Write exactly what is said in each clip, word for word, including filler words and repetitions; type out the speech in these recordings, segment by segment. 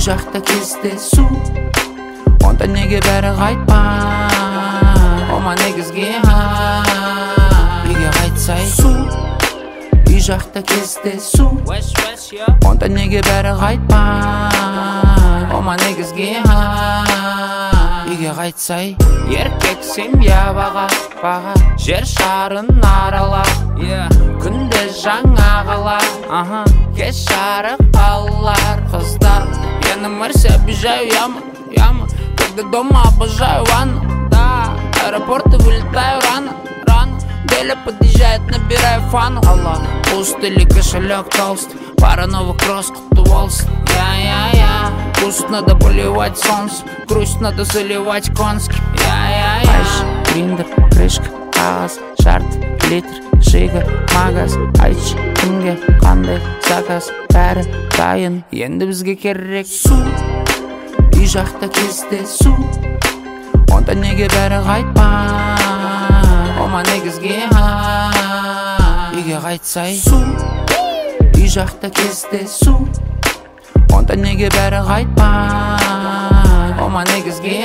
жақта кездесу, онда неге бәрі қайтпай? Ома негізге үйге қайтсай су. Үй жақта кездесу, онда неге бәрі қайтпай? Ома негізге үйге қайтсай. Еркек семья баға, баға жер шарын арала, күнде жаңа қала, кеш жарық қалар. Қыздар, я на Марсе обижаю яму, яму. Когда дома обожаю ванну, да. Аэропорты вылетаю рано, рано. Деля подъезжает, набираю фану. Аллах, пуст или кошелек толстый, пара новых кросс, құтты болсын. Я-я-я, пусть надо поливать солнцем, грусть надо заливать конским. Я-я-я. Айш, гриндер, крышка, қағаз, шарт, литр, шига, магаз. Айч, кімге қандай заказ, бәрі дайын, енді бізге керек су. Үй жақта кездесу, онда неге бәрі қайтпай? Ома негізге үйге қайтсай су. Үй жақта кездесу, онда неге бәрі қайтпай? Ома негізге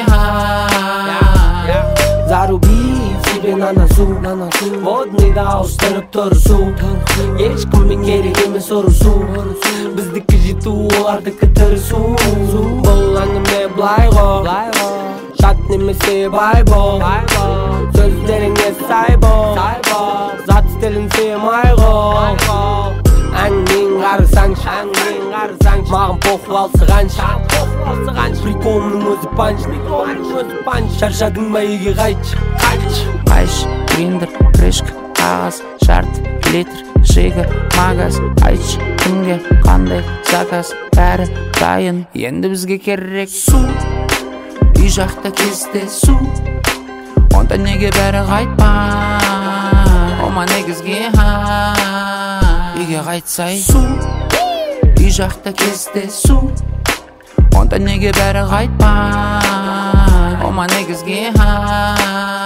Заруби себе на носу, водныйда ауыстырып тұрысу, ешкіммен керек емес ұрысу, біздікі жету, олардікі тырысу. Бұл әңгіме былай ғой, жат немесе бай бол, сөздеріңе сай бол, зат стилін сыймай ғой. Әңгімең қарысаңшы, маған похуй алсығаншы, приколымның өзі панч, шаршадың ба үйге қайтшы. Айш, гриндер, крышка, қағаз, шарт, литр, шига, магаз. Айч, кімге қандай заказ, бәрі дайын, енді бізге керек су. Үй жақта кездесу, онда неге бәрі қайтпай? Ома негізге үйге қайтсай су. Үй жақта кездесу, онда неге бәрі қайтпай? Ома негізге